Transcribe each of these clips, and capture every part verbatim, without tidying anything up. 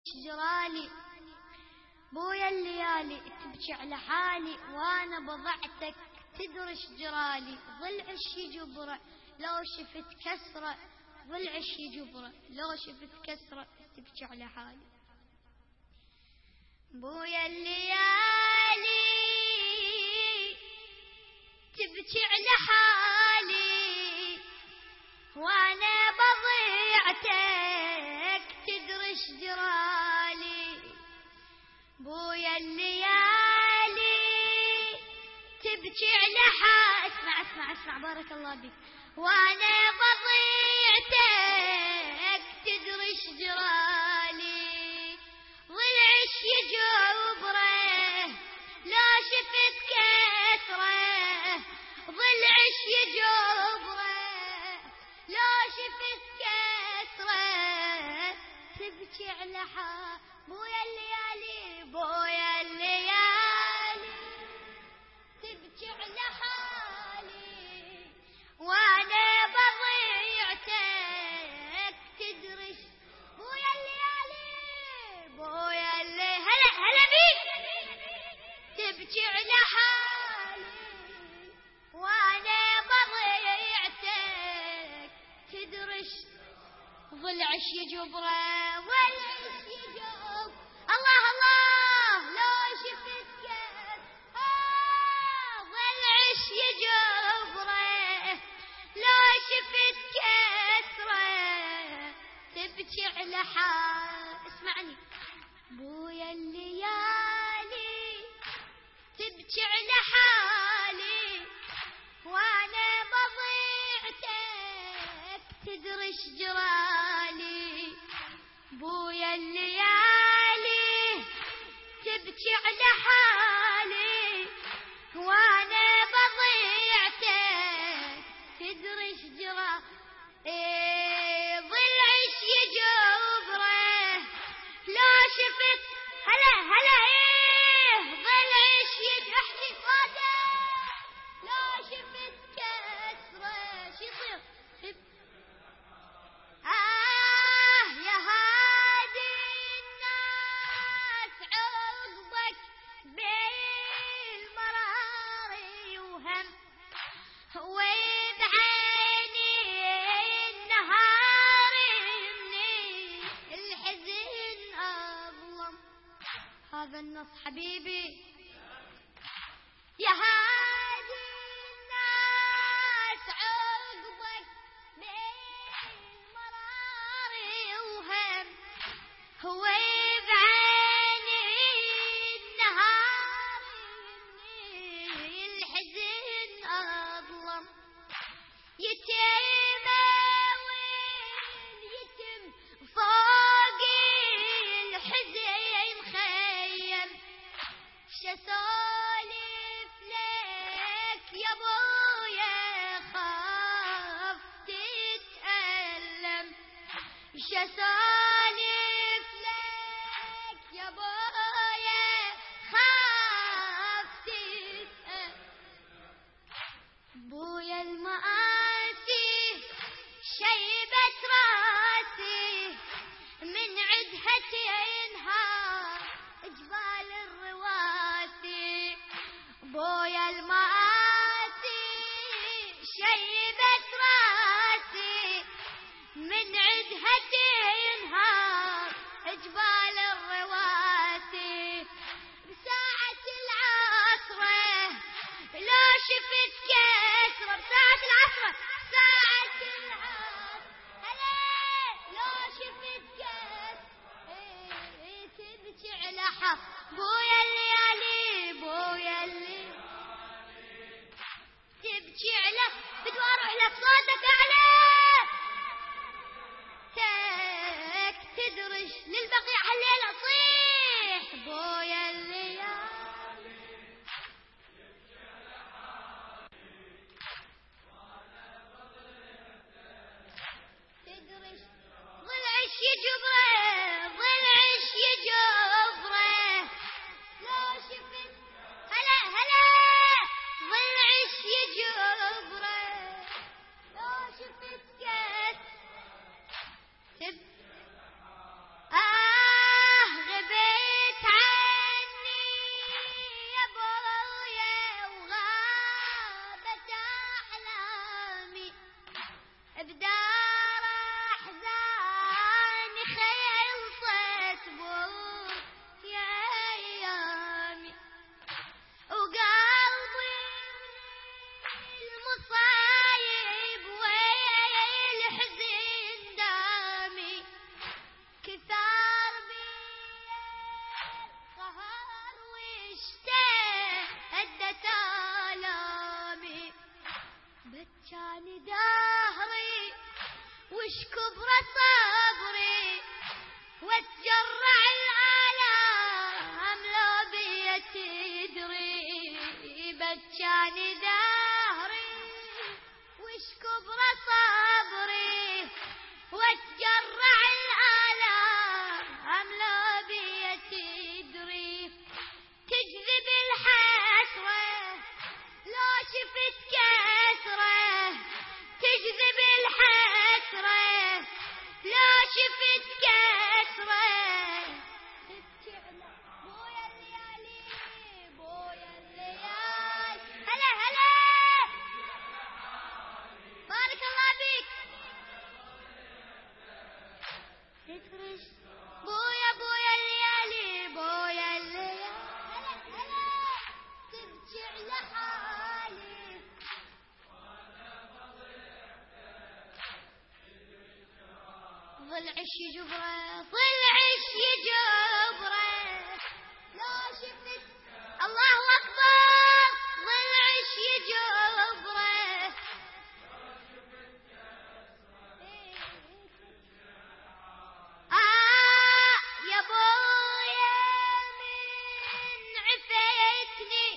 جرالي بويا الليالي تبكي على حالي وانا بضعتك تدرش جرالي ضلعش جبره لو شفت كسره ضلعش جبره لو شفت كسره تبكي على حالي بويا الليالي تبكي على حالي وانا بضيعتك تدرش جرالي بويا الليالي تبكي على حالي اسمع اسمع اسمع بارك الله بك وانا بضيعتك تدرش جرالي ضلعش يجبره لا شفت كسره ضلعش يجبره لا شفت كسره تبكي على حالي بويا الليالي بويا الليالي تبكي على حالي وانا بضيعتك تدرش بويا الليالي بويا الليالي هلا هلا بيك تبكي على حالي وانا بضيعتك تدرش ضلعش يجبره ضلعش يجب الله الله لو شفت كيف آه ضلعش يجبره لو شفت كسره تبكي على حال اسمعني بويا الليالي تبكي على حالي وانا بضيعتك تدرش جرالي بويا الليالي تبكي على حالي وانا بضيعتك تدرش جرالي ايه ضلعش يجبره لا شفت هلا هلا ايه ضلعش يجحكي فاده لا شفت كسره شو يصير آه يا هادي الناس عقبك بالمرار وهم وبعيني النهار مني الحزن أظلم هذا النص حبيبي يا هادي الناس عقبك بالمرار وهم هو بعيني النهار مني الحزن أظلم يتيم واليتم فوق الحزن خيم شسولف لك يا بويا خاف تتألم شسولف لك يا بويا خاف تتألم بويا المآسي شيبت راسي من عدها تنهار جبال الرواسي بويا المآسي شيبت راسي من عدها تنهار جبال الرواسي بساعة العصرة لا شفت كسرة بساعة العصرة ساعة العصر هلا لا شفت كسرة ايه تبكي على حق بويا الليالي بويا الليالي تبكي على بدو اروح لك صوتك اعلى تك تدرش للبقيع هالليلة صيح بويا الليالي تدرش ضلعش يجبره ضلعش يجبره لو شفت هلا هلا ضلعش يجبره لو شفت ضلعش جبره ضلعش جبره لو شفت الله أكبر ضلعش جبره آه يا بويا من عفتني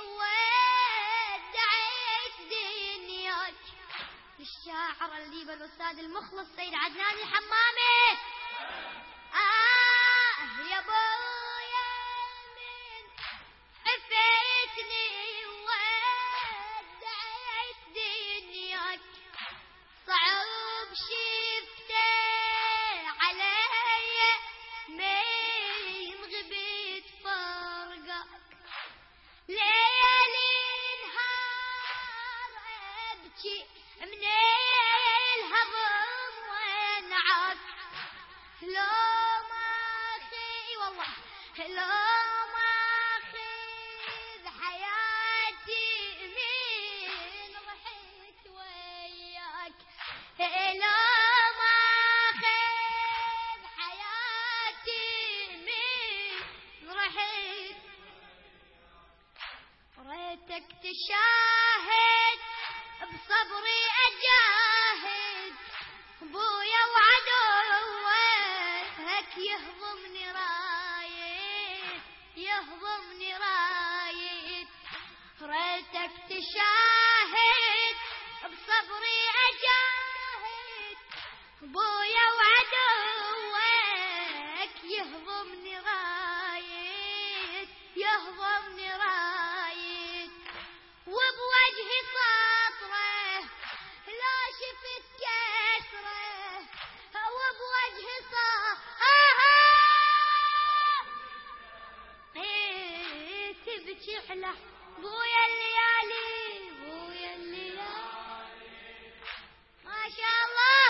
ودعيت دنياك. الشاعر اللي بالأستاذ المخلص سيد عدنان الحمامي. آه يا بويا من عفتني ودعيت دنياك صعب شفته علي من غبت فرقك ليالي نهار أبكي من الهضم وانعك لو ما أخي والله لو ما أخذ حياتي من رحت وياك لو ما أخذ حياتي من رحت ريتك تشاهد بصبري أجاهد بويا وعدوك يهضمني رايد يهضمني رايد ريتك تشاهد بصبري أجاهد بويا وعدوك يهضمني رايد يهضمني رايد وبوجهي سطره لا شفت كسره وبوجهي سطره ايه تبكي على بويا الليالي بويا الليالي ما شاء الله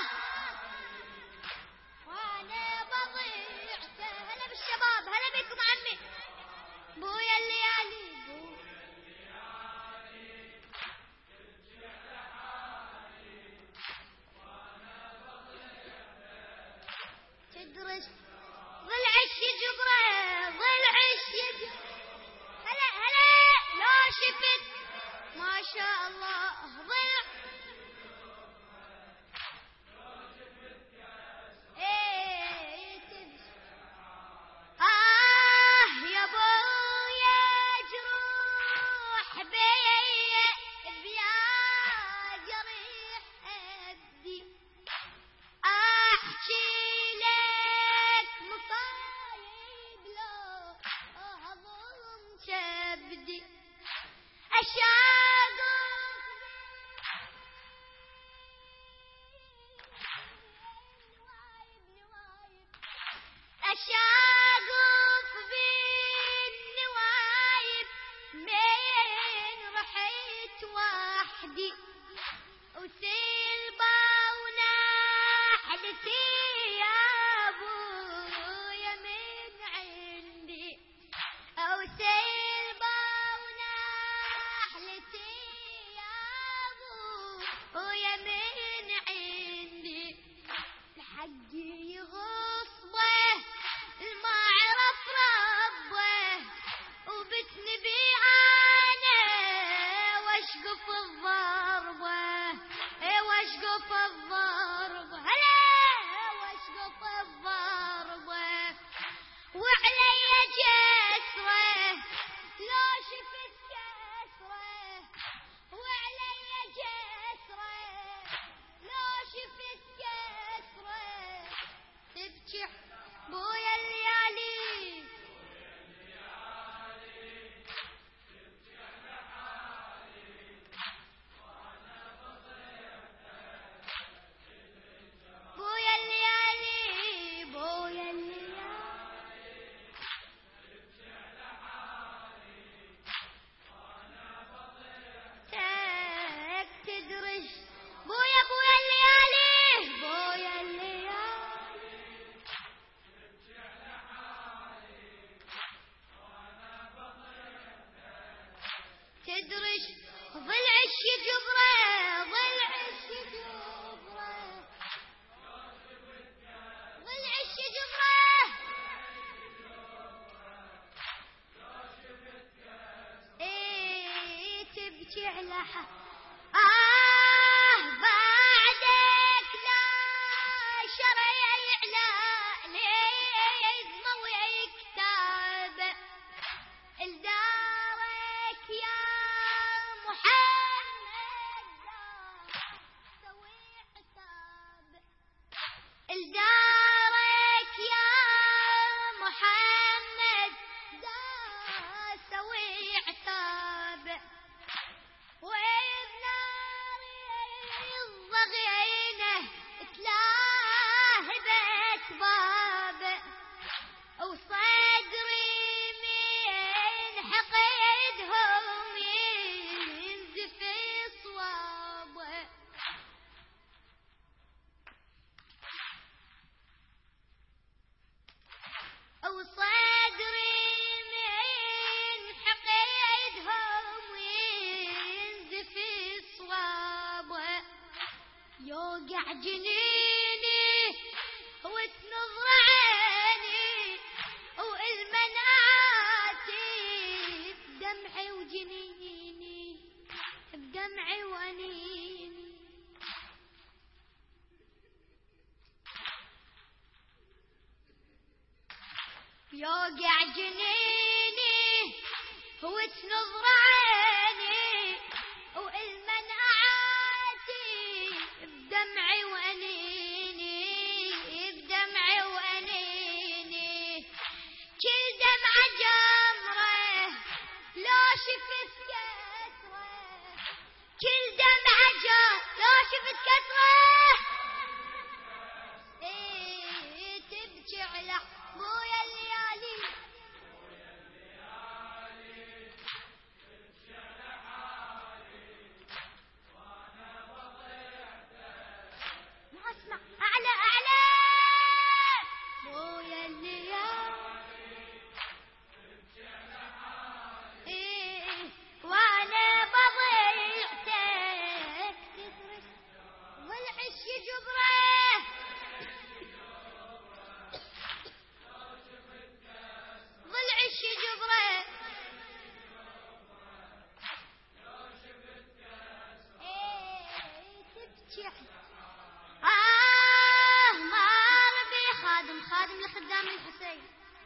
وانا بضيعته. هلا بالشباب هلا بكم عمي بويا الليالي بويا تدرس ضلعش جبره ضلعش هلا هلا لا شفت ما شاء الله ضلع ايه آه يا بويا جروح بيا بيا جريح أبدي أحكي لك مصايب لو أهضم كبدي أشاقف أشاقف بالنوايب من رحت وحدي وسلبة ونحلتي يا أبويا من عندي أو سلبة ونحلتي يا أبويا من عندي الحقي يغصبه المعرف ربه وبتنبي أنا واشقف الضربة ايه واشقف الضربة هلا واشقف الضربة وعلي جسره لو شفت كسره وعلي جسره لو شفت كسره تبكي بويا الليالي بويا الليالي بويا الليالي تك تدرج بويا بويا الليالي بويا الليالي تدرج ضلعش جبره ضلعش جبره تبكي على حال آه بعدك لا شريع لا ليزم ويكتاب لدارك يا محمد سوي حساب لدارك يا محمد سوي عتاب وبنار الضغينة تلاهبت باب وصدري من حقدهم ينزف صواب وصدري من حقدهم ينزف صواب يوقع جنيني وتنظر عيني والمناتي بدمعي وجنيني بدمعي وانيني يوقع جنيني وتنظر عيني والمناعاتي بدمعي وانيني بدمعي وانيني كل دمعة جمرة لو شفت كسرة كل دمعة جمرة لو شفت كسرة ايه تبكي على بويا الليالي ما اسمع اعلى اعلى بويا الليالي ايه وانا بضيعتك تدرس ضلعش جبره ضلعش جبره ايه تبكي آه ما ربي خادم خادم لخدام الحسين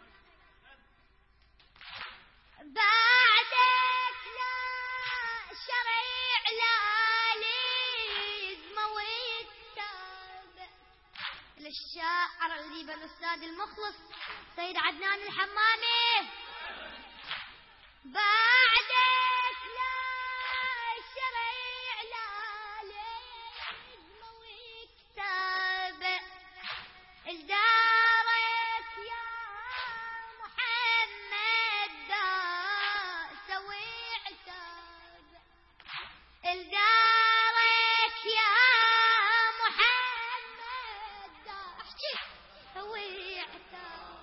بعدك لا شريع لا لزم ويكتاب للشاعر الأديب الأستاذ المخلص سيد عدنان الحمامي بعدك لا شريع لا لزم ويكتاب لدارك يا محمد دا سوي عتاب لدارك يا محمد دا احكي سوي عتاب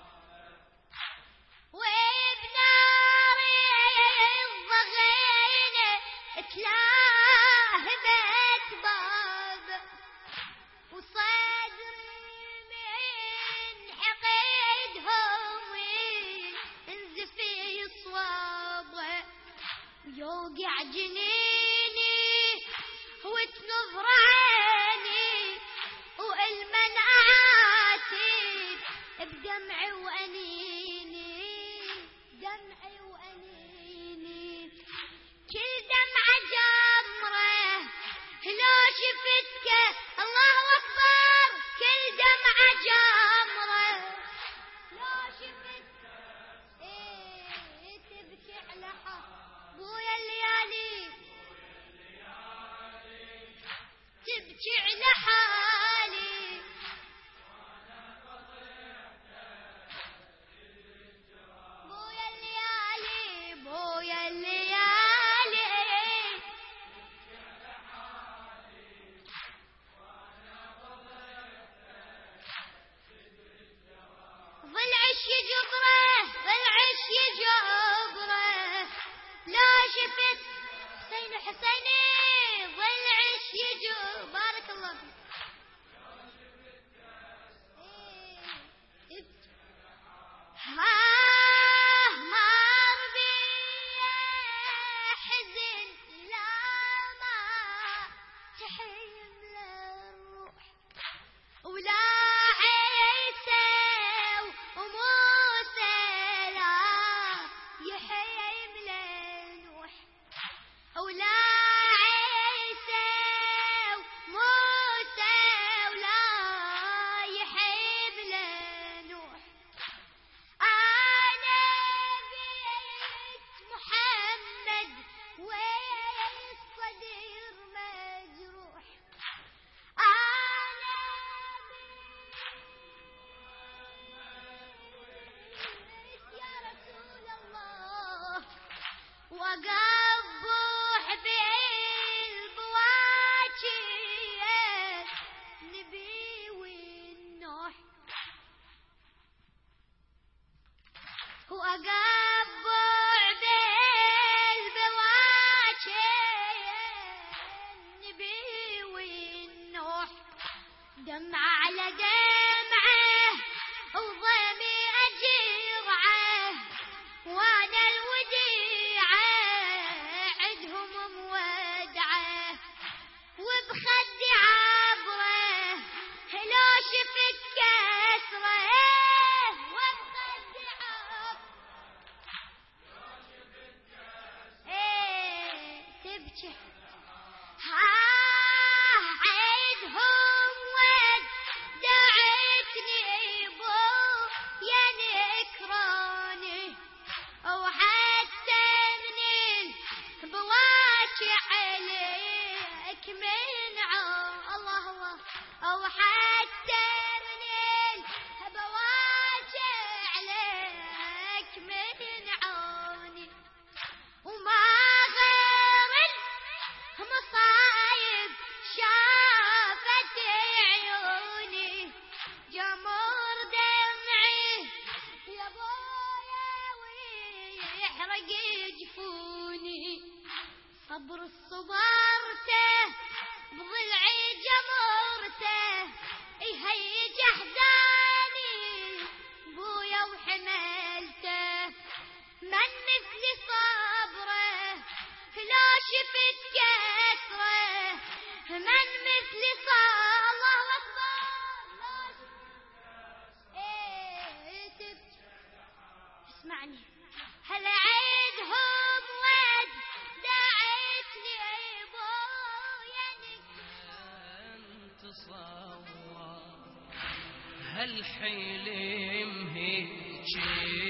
وبنار الضغينة تلاهبت باب وصدري من حقدهم ينزف صواب ويوقع جنيني وتنظر عيني والمناعاتي بدمعي وانيني دمعي وانيني كل دمعة جمرة لو شفتك الله اكبر كل دمعة جمرة لو شفتك ايه تبكي على حال بويا الليالي تبكي على حالي بويا الليالي بويا الليالي ضلعش جبره ضلعش جبره لا شفت حسين حسيني ضلعش يجبره بارك الله فيك ايه ها ما ربي حزن لا وقبع بالبواكي النبي والنوح، دمع على دمعه وضمي أجرعه، وانا الوديعه عدهم مودعه، وبخدي عبره لو شفت كسره، وبخدي عبره ايه تبكي عيدهم ودعتني بو يا نكراني، وحتى من البواكي عليك من عون الله الله، وحتى من البواكي عليك من عوني، وما غير المصايب شافت عيوني، جمر دمعي يا بويا ويحرق جفوني، صبر صبرته بضلعي جمرته يهيج احزاني بويا وحملته، من مثل صبره لا شفت كسره، من مثل صبره الله اكبر ايه تبكي اسمعني، هل عيدهم ود دعتني بويا تصور هالحلم هيجي